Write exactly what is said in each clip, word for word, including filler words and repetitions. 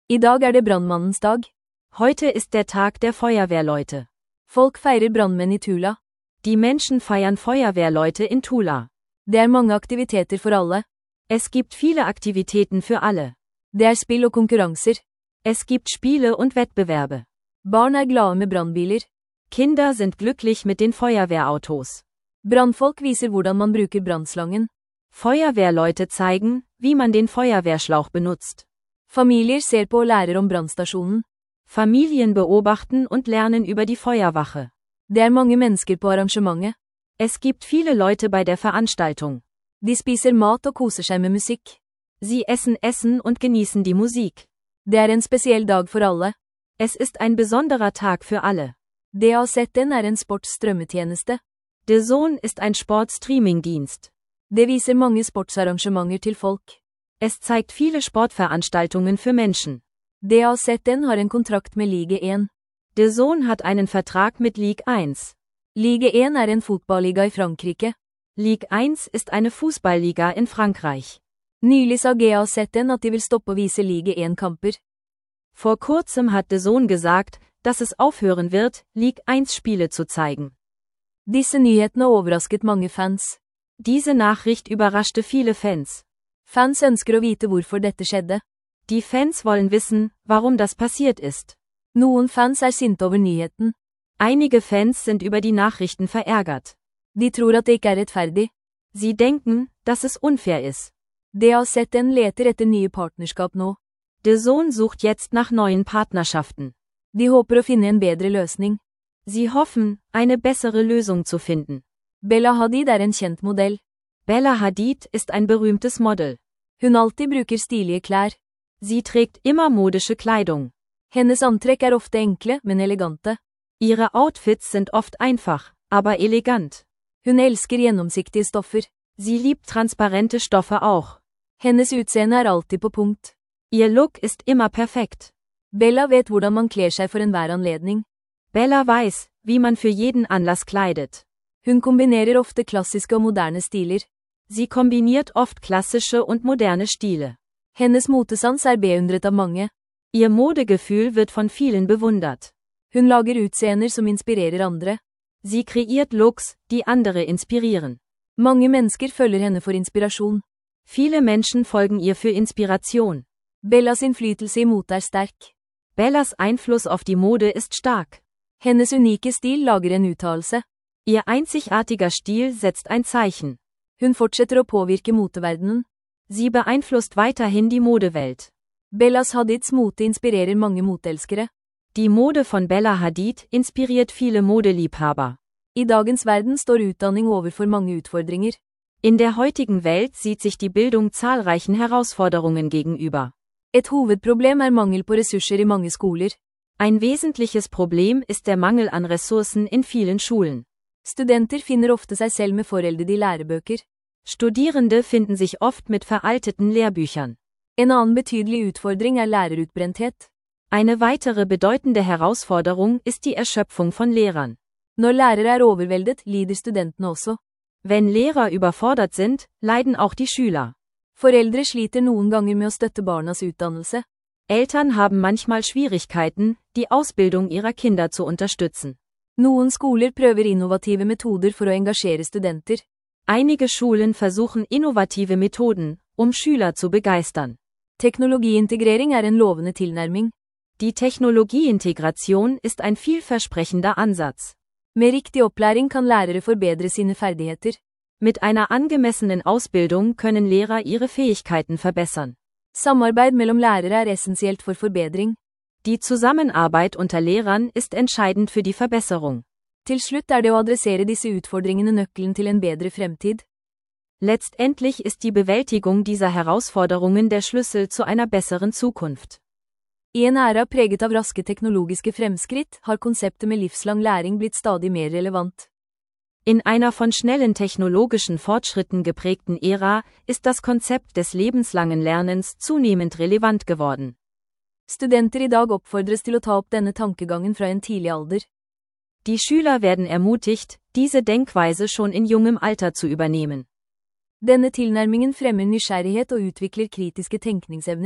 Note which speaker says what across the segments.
Speaker 1: I dag er det brannmannens dag.
Speaker 2: Heute ist der Tag der Feuerwehrleute.
Speaker 1: Folk feirer brannmenn i Tula.
Speaker 2: Die Menschen feiern Feuerwehrleute in Tula.
Speaker 1: Det er mange aktiviteter for alle.
Speaker 2: Es gibt viele Aktivitäten für alle.
Speaker 1: Det er spill og konkurranser.
Speaker 2: Es gibt Spiele und Wettbewerbe.
Speaker 1: Barn er glade med brannbiler.
Speaker 2: Kinder sind glücklich mit den Feuerwehrautos.
Speaker 1: Brannfolk viser hvordan man bruker brannslangen.
Speaker 2: Feuerwehrleute zeigen, wie man den Feuerwehrschlauch benutzt.
Speaker 1: Familier ser på og lærer om brannstasjonen.
Speaker 2: Familien beobachten und lernen über die Feuerwache.
Speaker 1: Det er mange mennesker på arrangementet.
Speaker 2: Es gibt viele Leute bei der Veranstaltung.
Speaker 1: De spiser mat og koser seg med musikk.
Speaker 2: Sie essen Essen und genießen die Musik.
Speaker 1: Det er en spesiell dag for alle.
Speaker 2: Es ist ein besonderer Tag für alle.
Speaker 1: D A Z N er en sportsstrømmetjeneste.
Speaker 2: D A Z N ist ein Sportstreamingdienst.
Speaker 1: Det viser mange sportsarrangementer til folk.
Speaker 2: Es zeigt viele Sportveranstaltungen für Menschen.
Speaker 1: D A Z N har en kontrakt med Ligue én.
Speaker 2: D A Z N hat einen Vertrag mit Ligue eins.
Speaker 1: Ligue én er en fotballiga i Frankrike.
Speaker 2: Ligue eins ist eine Fußballliga in Frankreich.
Speaker 1: Nylig sa G A Z N at de vil stoppe å vise Ligue én-kamper.
Speaker 2: Vor kurzem hat D A Z N gesagt, dass es aufhören wird, Ligue eins Spiele zu zeigen.
Speaker 1: Disse nyhetene overrasket mange fans.
Speaker 2: Diese Nachricht überraschte viele Fans.
Speaker 1: Fans ønsker å vite hvorfor dette skjedde.
Speaker 2: Die Fans wollen wissen, warum das passiert ist.
Speaker 1: Noen fans er sinte over nyheten.
Speaker 2: Einige Fans sind über die Nachrichten verärgert.
Speaker 1: De tror at det ikke er rettferdig.
Speaker 2: Sie denken, dass es unfair ist.
Speaker 1: D A Z N leter etter nye partnerskap nå.
Speaker 2: D A Z N sucht jetzt nach neuen Partnerschaften.
Speaker 1: De håper å finne en bedre løsning.
Speaker 2: Sie hoffen, eine bessere Lösung zu finden.
Speaker 1: Bella Hadid er en kjent modell.
Speaker 2: Bella Hadid ist ein berühmtes Model.
Speaker 1: Hun alltid bruker stilige klær.
Speaker 2: Sie trägt immer modische Kleidung.
Speaker 1: Hennes antrekk er ofte enkle, men elegante.
Speaker 2: Ihre Outfits sind oft einfach, aber elegant.
Speaker 1: Hun elsker gjennomsiktige stoffer.
Speaker 2: Sie liebt transparente Stoffe auch.
Speaker 1: Hennes utseende er alltid på punkt.
Speaker 2: Ihr Look ist immer perfekt.
Speaker 1: Bella vet hvordan man kler seg for enhver anledning.
Speaker 2: Bella weiß, wie man für jeden Anlass kleidet.
Speaker 1: Hun kombinerer ofte klassiske og moderne stiler.
Speaker 2: Sie kombiniert oft klassische und moderne Stile.
Speaker 1: Hennes motesans er beundret av mange.
Speaker 2: Ihr Modegefühl wird von vielen bewundert.
Speaker 1: Hun lager utseender som inspirerer andre.
Speaker 2: Sie kreiert Looks, die andere inspirieren.
Speaker 1: Mange mennesker følger henne for inspirasjon.
Speaker 2: Viele Menschen folgen ihr für Inspiration.
Speaker 1: Bellas innflytelse i mote er sterk.
Speaker 2: Bellas Einfluss auf die Mode ist stark.
Speaker 1: Hennes unike stil lager en uttalelse.
Speaker 2: Ihr einzigartiger Stil setzt ein Zeichen.
Speaker 1: Hun fortsetter å påvirke moteverdenen.
Speaker 2: Sie beeinflusst weiterhin die Modewelt.
Speaker 1: Bellas Hadids mote inspirerer mange moteelskere.
Speaker 2: Die Mode von Bella Hadid inspiriert viele Modeliebhaber.
Speaker 1: I dagens verden står utdanning overfor mange utfordringer.
Speaker 2: In der heutigen Welt sieht sich die Bildung zahlreichen Herausforderungen gegenüber.
Speaker 1: Et hovedproblem er mangel på ressurser i mange skoler.
Speaker 2: Ein wesentliches Problem ist der Mangel an Ressourcen in vielen Schulen.
Speaker 1: Studenter finner ofte seg selv med foreldede lærebøker.
Speaker 2: Studierende finden sich oft mit veralteten Lehrbüchern.
Speaker 1: En annen betydelig utfordring er lærerutbrenthet.
Speaker 2: Eine weitere bedeutende Herausforderung ist die Erschöpfung von Lehrern.
Speaker 1: Når lærere er overveldet, lider studentene også.
Speaker 2: Wenn Lehrer überfordert sind, leiden auch die Schüler.
Speaker 1: Foreldre sliter noen ganger med å støtte barnas utdannelse.
Speaker 2: Eltern haben manchmal Schwierigkeiten, die Ausbildung ihrer Kinder zu unterstützen.
Speaker 1: Noen skoler prøver innovative metoder for å engasjere studenter.
Speaker 2: Einige Schulen versuchen innovative Methoden, um Schüler zu begeistern.
Speaker 1: Teknologiintegrering er en lovende tilnærming.
Speaker 2: Die Technologieintegration ist ein vielversprechender Ansatz.
Speaker 1: Med riktig opplæring kan lærere forbedre sine ferdigheter.
Speaker 2: Mit einer angemessenen Ausbildung können Lehrer ihre Fähigkeiten verbessern.
Speaker 1: Samarbeid mellom lærere er essensielt for forbedring.
Speaker 2: Die Zusammenarbeit unter Lehrern ist entscheidend für die Verbesserung.
Speaker 1: Til slutt er det å adressere disse utfordringene nøkkelen til en bedre fremtid.
Speaker 2: Letztendlich ist die Bewältigung dieser Herausforderungen der Schlüssel zu einer besseren Zukunft.
Speaker 1: I en æra preget av raske teknologiske fremskritt, har konseptet med livslang læring blitt stadig mer relevant.
Speaker 2: In einer von schnellen technologischen Fortschritten geprägten Ära ist das Konzept des lebenslangen Lernens zunehmend relevant geworden.
Speaker 1: Studenter i dag oppfordres til å ta opp denne tankegangen fra en tidlig alder.
Speaker 2: Die Schüler werden ermutigt, diese Denkweise schon in jungem Alter zu übernehmen.
Speaker 1: Denne tilnærmingen fremmer nysgjerrighet og utvikler kritiske tenkningsevner.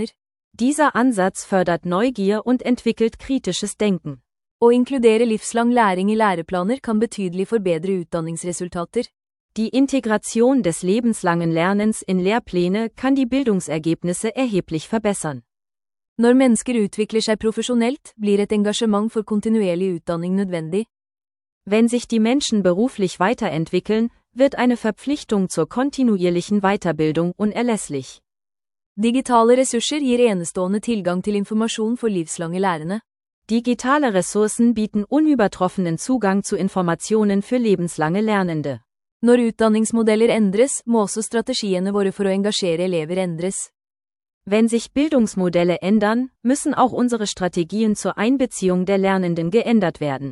Speaker 2: Dieser Ansatz fördert Neugier und entwickelt kritisches Denken.
Speaker 1: Å inkludere livslang læring i læreplaner kan betydelig forbedre utdanningsresultater.
Speaker 2: Die Integration des lebenslangen Lernens in Lehrpläne kann die Bildungsergebnisse erheblich verbessern.
Speaker 1: Når mennesker utvikler seg profesjonelt, blir et engasjement for kontinuerlig utdanning nødvendig.
Speaker 2: Wenn sich die Menschen beruflich weiterentwickeln, wird eine Verpflichtung zur kontinuierlichen Weiterbildung unerlässlich.
Speaker 1: Digitale ressurser gir enestående tilgang til informasjon for livslange lærende.
Speaker 2: Digitale Ressourcen bieten unübertroffenen Zugang zu Informationen für lebenslange Lernende.
Speaker 1: Når utdanningsmodeller endres, må også strategiene våre for å engasjere elever endres.
Speaker 2: Wenn sich Bildungsmodelle ändern, müssen auch unsere Strategien zur Einbeziehung der Lernenden geändert werden.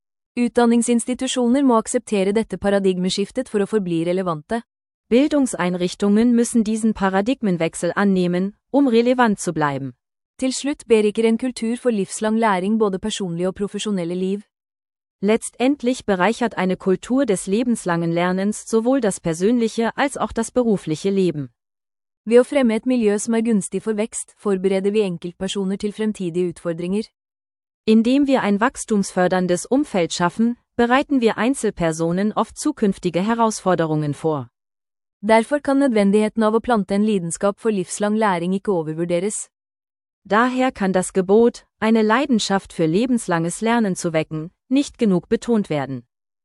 Speaker 1: Utdanningsinstitusjoner må akseptere dette paradigmeskiftet for å forbli relevante.
Speaker 2: Bildungseinrichtungen müssen diesen Paradigmenwechsel annehmen, um relevant zu bleiben.
Speaker 1: Til slutt beriker en kultur for livslang læring både personlige og profesjonelle liv.
Speaker 2: Letztendlich bereichert eine Kultur des lebenslangen Lernens sowohl das persönliche als auch das berufliche Leben.
Speaker 1: Ved å fremme et miljø som er gunstig for vekst, forbereder vi enkeltpersoner til fremtidige utfordringer.
Speaker 2: Indem wir ein wachstumsförderndes Umfeld schaffen, bereiten wir Einzelpersonen oft zukünftige Herausforderungen vor.
Speaker 1: Derfor kan nødvendigheten av å plante en lidenskap for livslang læring ikke overvurderes.
Speaker 2: Daher kann das Gebot, eine Leidenschaft für lebenslanges Lernen zu wecken, nicht genug betont werden.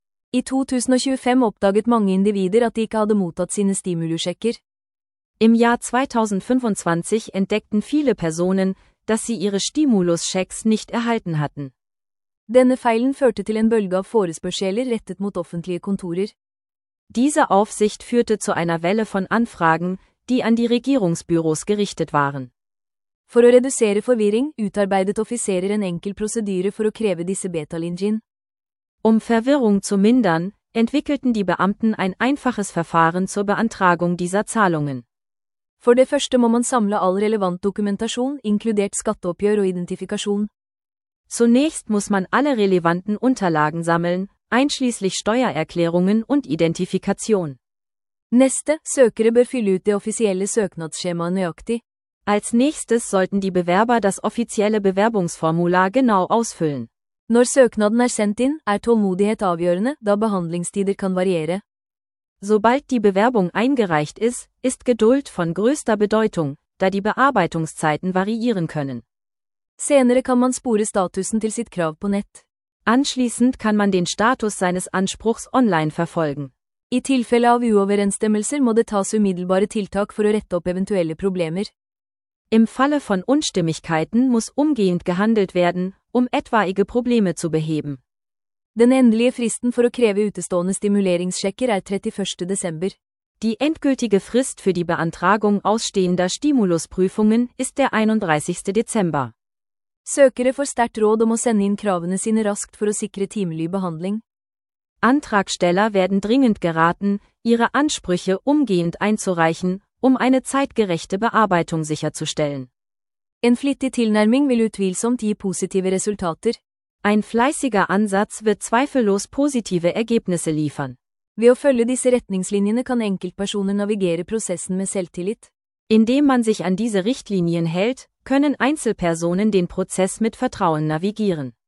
Speaker 1: I to tusen og tjuefem oppdaget mange individer at de ikke hadde mottatt sine stimulusjekker.
Speaker 2: Im Jahr zweitausendfünfundzwanzig entdeckten viele Personen, dass sie ihre Stimuluschecks nicht erhalten hatten.
Speaker 1: Denne feilen førte til en bølge av forespørsler rettet mot offentlige kontorer.
Speaker 2: Diese Aufsicht führte zu einer Welle von Anfragen, die an die Regierungsbüros gerichtet waren.
Speaker 1: For å redusere forvirring, utarbeidet offiserer en enkel prosedyre for å kreve disse betalingin.
Speaker 2: Um Verwirrung zu mindern, entwickelten die Beamten ein einfaches Verfahren zur Beantragung dieser Zahlungen.
Speaker 1: For det første må man samle all relevant dokumentasjon, inkludert skatteoppgjør og identifikasjon.
Speaker 2: Zunächst muss man alle relevanten Unterlagen sammeln, einschließlich Steuererklärungen und Identifikation.
Speaker 1: Neste, søkere bør fylle ut det offisielle søknadsskjemaet nøyaktig.
Speaker 2: Als nächstes sollten die Bewerber das offizielle Bewerbungsformular genau ausfüllen.
Speaker 1: Når søknaden er sendt inn, er tålmodighet avgjørende, da behandlingstider kan variere.
Speaker 2: Sobald die Bewerbung eingereicht ist, ist Geduld von größter Bedeutung, da die Bearbeitungszeiten variieren können.
Speaker 1: Senere kan man spore statusen til sitt krav på nett.
Speaker 2: Anschließend kann man den Status seines Anspruchs online verfolgen.
Speaker 1: I tilfelle av uoverensstemmelser må det tas umiddelbare tiltak for å rette opp eventuelle problemer.
Speaker 2: Im Falle von Unstimmigkeiten muss umgehend gehandelt werden, um etwaige Probleme zu beheben.
Speaker 1: Den endelige fristen for å kreve utestående stimuleringssjekker er trettiførste desember.
Speaker 2: Die endgültige Frist für die Beantragung ausstehender Stimulusprüfungen ist der einunddreißigste Dezember.
Speaker 1: Søkere får sterkt råd om å sende inn kravene sine raskt for å sikre timelig behandling.
Speaker 2: Antragsteller werden dringend geraten, ihre Ansprüche umgehend einzureichen, um eine zeitgerechte Bearbeitung sicherzustellen.
Speaker 1: En flittig tilnærming vil utvilsomt gi positive resultater.
Speaker 2: Ein fleißiger Ansatz wird zweifellos positive Ergebnisse liefern.
Speaker 1: Ved å følge disse retningslinjene kan enkeltpersoner navigere prosessen med selvtillit.
Speaker 2: Indem man sich an diese Richtlinien hält, können Einzelpersonen den Prozess mit Vertrauen navigieren.